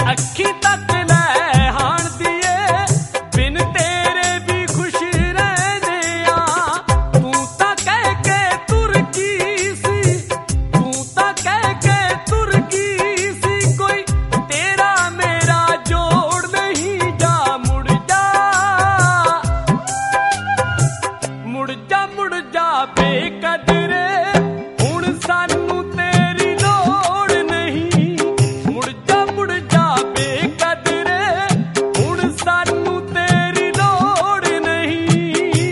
ਅੱਖੀ ਤੱਕ ਲੈ ਹਾਣ ਦੀਏ ਬਿਨ ਤੇਰੇ ਵੀ ਖੁਸ਼ ਰਹਿੰਦੇ ਆ। ਤੂੰ ਤਾਂ ਕਹਿ ਕੇ ਤੁਰ ਗਈ ਸੀ, ਤੂੰ ਤਾਂ ਕਹਿ ਕੇ ਤੁਰ ਗਈ ਸੀ, ਕੋਈ ਤੇਰਾ ਮੇਰਾ ਜੋੜ ਨਹੀਂ। ਜਾ ਮੁੜ ਜਾ, ਮੁੜ ਜਾ, ਮੁੜ ਜਾ ਬੇਕਦਰੇ, ਹੁਣ ਸਾਨੂੰ ਤੇਰੀ ਲੋੜ ਨਹੀਂ। ਮੁੜ ਜਾ, ਮੁੜ ਜਾ ਬੇਕਦਰੇ, ਹੁਣ ਸਾਨੂੰ ਤੇਰੀ ਲੋੜ ਨਹੀਂ।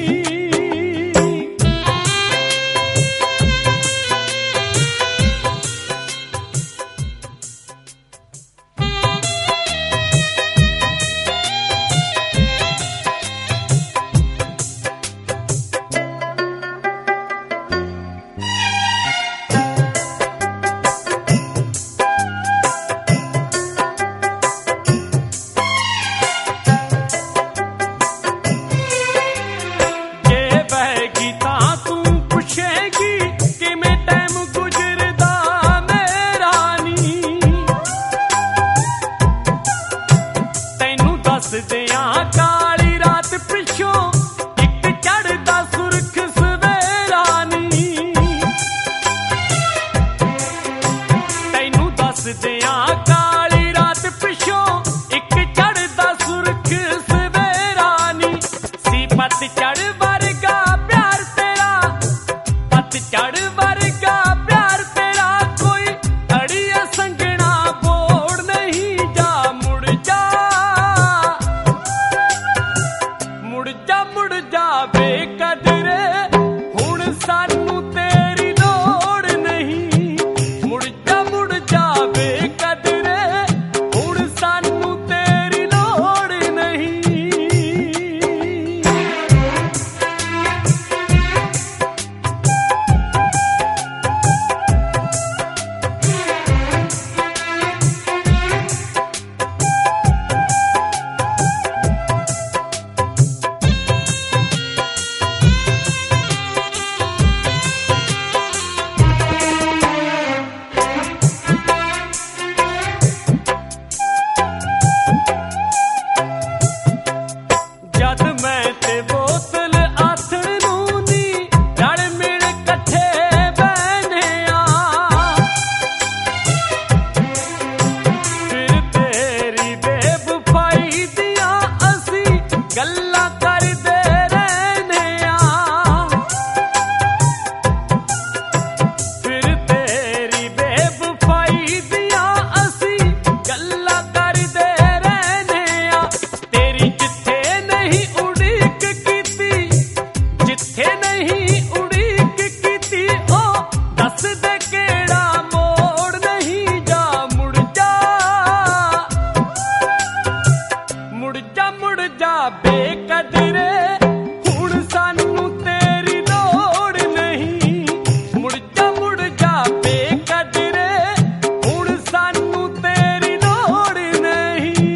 ਜੇ ਬਹਿਗੀ ਤਾਂ ਤੂੰ ਪੁੱਛੇਗੀ ਕਿਵੇਂ ਟਾਈਮ ਗੁਜ਼ਰਦਾ ਮੇਰਾ ਨੀ। ਤੈਨੂੰ ਦੱਸਦਿਆਂ ਕਾਲੀ ਰਾਤ ਪਿੱਛੋਂ ਇੱਕ ਚੜ੍ਹਦਾ ਸੁਰਖ ਸਵੇਰਾ ਨੀ। ਤੈਨੂੰ ਦੱਸਦਿਆਂ ਕਾਲੀ ਰਾਤ ਪਿੱਛੋਂ ਇੱਕ ਚੜ੍ਹਦਾ ਸੁਰਖ ਸਵੇਰਾ ਨੀ। ਸੀ ਪਤਝੜ ਵਰਗਾ ਪਿਆਰ ਤੇਰਾ, ਪਤਝੜ ਵਰਗਾ ਪਿਆਰ ਤੇਰਾ, ਕੋਈ ਅੜੀਏ ਸੰਗਣਾ ਬੋੜ ਨਹੀਂ। ਜਾ ਮੁੜ ਜਾ, ਮੁੜ ਜਾ, ਮੁੜ ਜਾ ਬੇਕਦਰੇ, ਹੁਣ ਸਾਨੂੰ ਤੇਰੀ ਲੋੜ ਨਹੀਂ। ਮੁੜ ਜਾ, ਮੁੜ ਜਾ ਬੇਕਦਰੇ, ਹੁਣ ਸਾਨੂੰ ਤੇਰੀ ਲੋੜ ਨਹੀਂ। ਜਦ ਮੈਂ ਤੇ ਬੋਤਲ ਆਥਣ ਨੂੰ ਨੀ ਰਲ ਮਿਲ ਇਕੱਠੇ ਬਹਿਨੇ ਆ। ਫਿਰ ਤੇਰੀ ਬੇਵਫਾਈ ਦੀਆਂ ਅਸੀਂ ਗੱਲਾਂ ਕਰਦੇ ਰਹਿੰਦੇ ਆ। ਫਿਰ ਤੇਰੀ ਬੇਵਫਾਈ ਦੀਆਂ ਅਸੀਂ ਗੱਲਾਂ ਕਰਦੇ ਰਹਿੰਦੇ ਆ। ਤੇਰੀ ਜਿੱਥੇ ਨਹੀਂ ਉਡੀਕ ਕੀਤੀ, ਜਿੱਥੇ ਨਹੀਂ ਉਡੀਕ ਕੀਤੀ, ਉਹ ਦੱਸ ਦੇ ਕਿਹੜਾ ਮੋੜ ਨਹੀਂ। ਜਾ ਮੁੜ ਜਾ, ਮੁੜ ਜਾ, ਮੁੜ ਜਾ ਬੇਕਦਰੇ, ਹੁਣ ਸਾਨੂੰ ਤੇਰੀ ਲੋੜ ਨਹੀਂ। ਮੁੜ ਜਾ, ਮੁੜ ਜਾ ਬੇਕਦਰੇ, ਹੁਣ ਸਾਨੂੰ ਤੇਰੀ ਲੋੜ ਨਹੀਂ।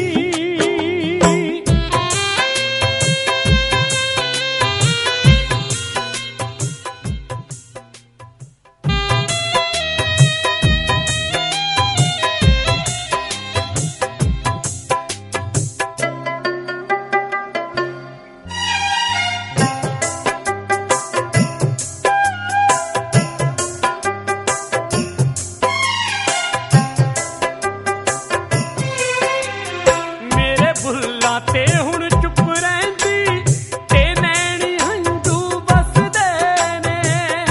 ਮੇਰੇ ਬੁੱਲਾਂ ਤੇ ਹੁਣ ਚੁੱਪ ਰਹਿੰਦੀ, ਤੇ ਨੈਣੀ ਹੰਝੂ ਵਸਦੇ ਨੇ।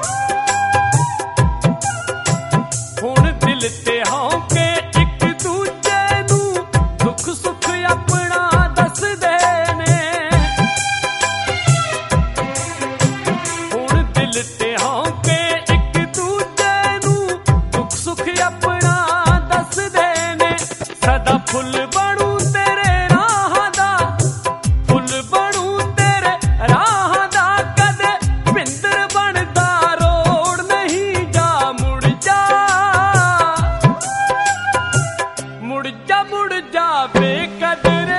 ਹੁਣ ਦਿਲ ਤੇ ਹੌਂਕੇ ਇੱਕ ਦੂਜੇ ਨੂੰ ਦੁੱਖ ਸੁੱਖ ਆਪਣਾ ਦੱਸਦੇ ਨੇ। ਹੁਣ ਦਿਲ ਤੇ ਹੌਂਕੇ ਇੱਕ ਦੂਜੇ ਨੂੰ ਦੁੱਖ ਸੁੱਖ ਆਪਣਾ ਦੱਸਦੇ ਨੇ। ਸਦਾ ਫੁੱਲ ਬਣੂ ਤੇਰੇ ਰਾਹਾਂ ਦਾ, ਫੁੱਲ ਬਣੂ ਤੇਰੇ ਰਾਹਾਂ ਦਾ, ਕਦੇ ਬਿੰਦਰ ਬਣਦਾ ਰੋੜ ਨਹੀਂ। ਜਾ ਮੁੜ ਜਾ, ਮੁੜ ਜਾ, ਮੁੜ ਜਾ ਬੇਕਦਰੇ,